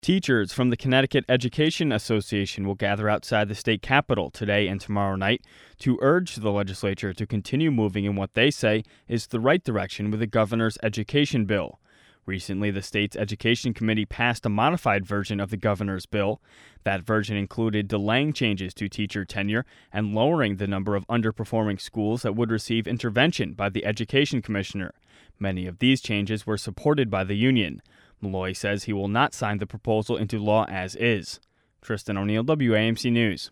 Teachers from the Connecticut Education Association will gather outside the state capitol today and tomorrow night to urge the legislature to continue moving in what they say is the right direction with the governor's education bill. Recently, the state's education committee passed a modified version of the governor's bill. That version included delaying changes to teacher tenure and lowering the number of underperforming schools that would receive intervention by the education commissioner. Many of these changes were supported by the union. Malloy says he will not sign the proposal into law as is. Tristan O'Neill, WAMC News.